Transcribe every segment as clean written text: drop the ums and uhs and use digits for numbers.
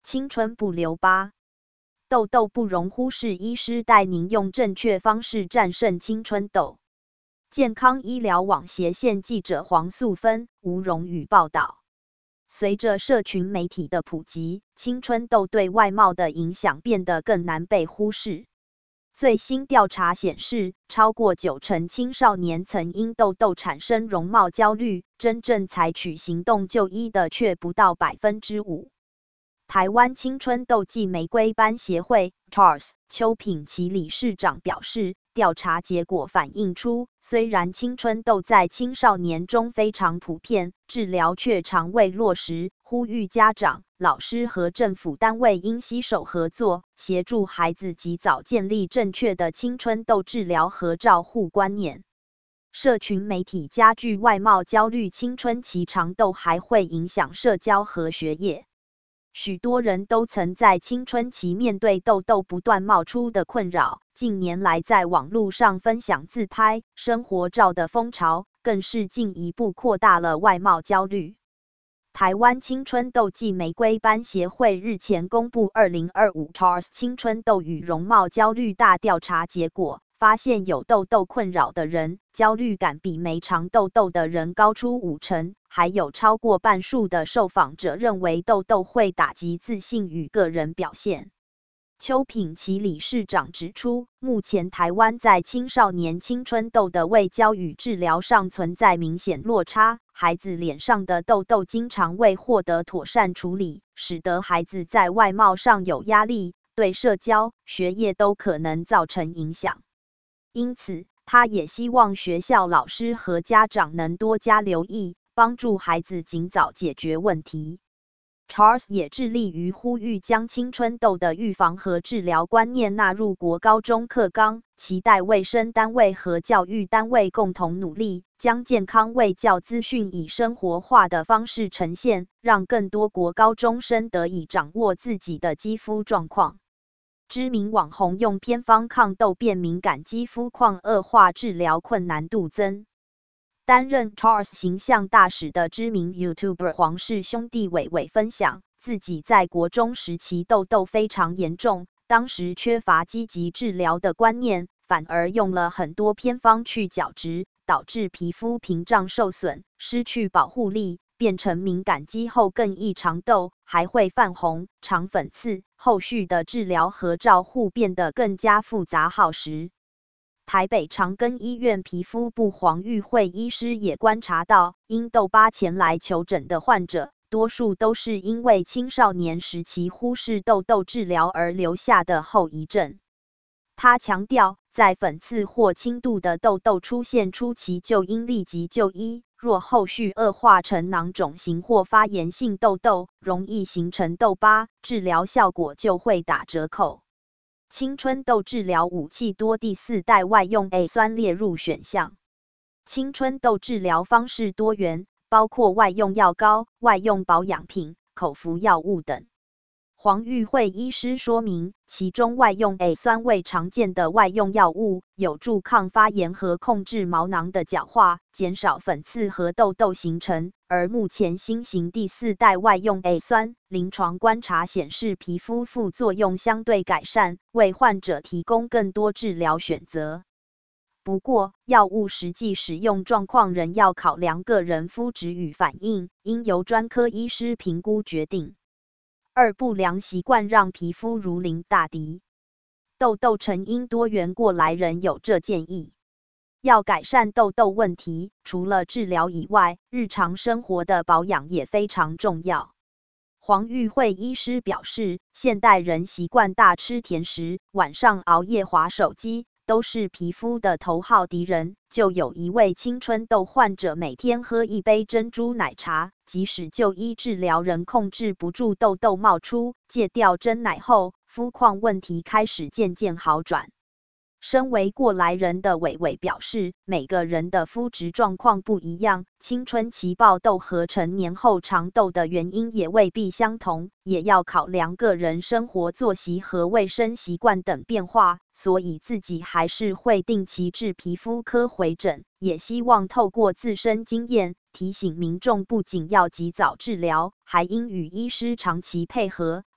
青春不留疤。痘痘不容忽视，医师带您用正确方式战胜青春痘。健康医疗网斜线记者黄素芬、吴荣宇报道。随着社群媒体的普及，青春痘对外貌的影响变得更难被忽视。最新调查显示，超过90%青少年曾因痘痘产生容貌焦虑，真正采取行动就医的却不到5%。台湾青春痘暨玫瑰斑协会 TARS 邱品琪理事长表示，调查结果反映出，虽然青春痘在青少年中非常普遍，治疗却常未落实，呼吁家长、老师和政府单位应携手合作，协助孩子及早建立正确的青春痘治疗和照护观念。社群媒体加剧外貌焦虑，青春期长痘还会影响社交和学业。许多人都曾在青春期面对痘痘不断冒出的困扰，近年来在网络上分享自拍、生活照的风潮，更是进一步扩大了外貌焦虑。台湾青春痘暨玫瑰斑协会日前公布2025 TARS 青春痘与容貌焦虑大调查结果，发现有痘痘困扰的人，焦虑感比没长痘痘的人高出50%，还有超过半数的受访者认为痘痘会打击自信与个人表现。邱品琪理事长指出，目前台湾在青少年青春痘的卫教与治疗上存在明显落差，孩子脸上的痘痘经常未获得妥善处理，使得孩子在外貌上有压力，对社交、学业都可能造成影响。因此，他也希望学校老师和家长能多加留意，帮助孩子尽早解决问题。TARS 也致力于呼吁将青春痘的预防和治疗观念纳入国高中课纲，期待卫生单位和教育单位共同努力，将健康卫教资讯以生活化的方式呈现，让更多国高中生得以掌握自己的肌肤状况。知名网红用偏方抗痘变敏感肌肤况恶化，治疗困难度增。担任 TARS 形象大使的知名 YouTuber 黄氏兄弟伟伟分享，自己在国中时期痘痘非常严重，当时缺乏积极治疗的观念，反而用了很多偏方去角质，导致皮肤屏障受损，失去保护力，变成敏感肌后更易长痘，还会泛红、长粉刺，后续的治疗和照护变得更加复杂耗时。台北长庚医院皮肤部黄玉慧医师也观察到，因痘疤前来求诊的患者，多数都是因为青少年时期忽视痘痘治疗而留下的后遗症。他强调，在粉刺或轻度的痘痘出现初期就应立即就医，若后续恶化成囊肿型或发炎性痘痘，容易形成痘疤，治疗效果就会打折扣。青春痘治疗武器多，第4代外用 A 酸列入选项。青春痘治疗方式多元，包括外用药膏、外用保养品、口服药物等。黄玉慧医师说明，其中外用 A 酸为常见的外用药物，有助抗发炎和控制毛囊的角化，减少粉刺和痘痘形成。而目前新型第4代外用 A 酸，临床观察显示皮肤副作用相对改善，为患者提供更多治疗选择。不过，药物实际使用状况仍要考量个人肤质与反应，应由专科医师评估决定。2不良习惯让皮肤如临大敌。痘痘成因多元，过来人有这建议。要改善痘痘问题，除了治疗以外，日常生活的保养也非常重要。黄玉慧医师表示，现代人习惯大吃甜食，晚上熬夜滑手机，都是皮肤的头号敌人。就有一位青春痘患者每天喝1杯珍珠奶茶，即使就医治疗仍控制不住痘痘冒出，戒掉珍奶后，肤况问题开始渐渐好转。身为过来人的伟伟表示，每个人的肤质状况不一样，青春期爆痘和成年后长痘的原因也未必相同，也要考量个人生活作息和卫生习惯等变化，所以自己还是会定期至皮肤科回诊，也希望透过自身经验，提醒民众不仅要及早治疗，还应与医师长期配合，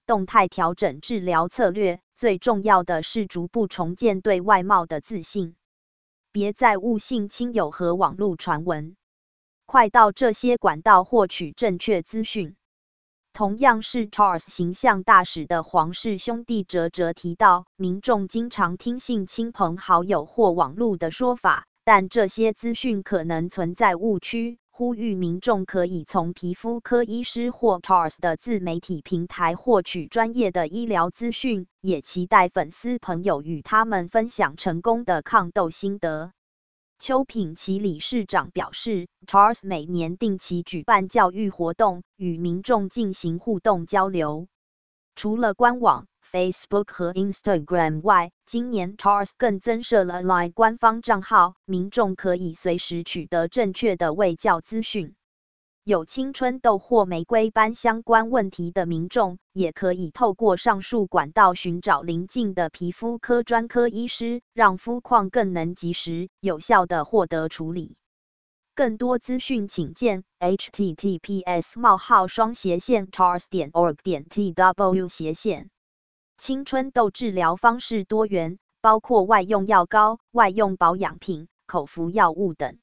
动态调整治疗策略，最重要的是逐步重建对外貌的自信。别再误信亲友和网络传闻，快到这些管道获取正确资讯。同样是 Charles 形象大使的黄氏兄弟哲提到，民众经常听信亲朋好友或网络的说法，但这些资讯可能存在误区，呼吁民众可以从皮肤科医师或 Charles 的自媒体平台获取专业的医疗资讯，也期待粉丝朋友与他们分享成功的抗痘心得。邱品琪理事长表示 ，Charles 每年定期举办教育活动，与民众进行互动交流。除了官网、Facebook 和 Instagram 外，今年 Charles 更增设了 LINE 官方账号，民众可以随时取得正确的卫教资讯。有青春痘或玫瑰斑相关问题的民众，也可以透过上述管道寻找邻近的皮肤科专科医师，让肤况更能及时、有效地获得处理。更多资讯请见 https://charles.org.tw/。青春痘治疗方式多元，包括外用药膏、外用保养品、口服药物等。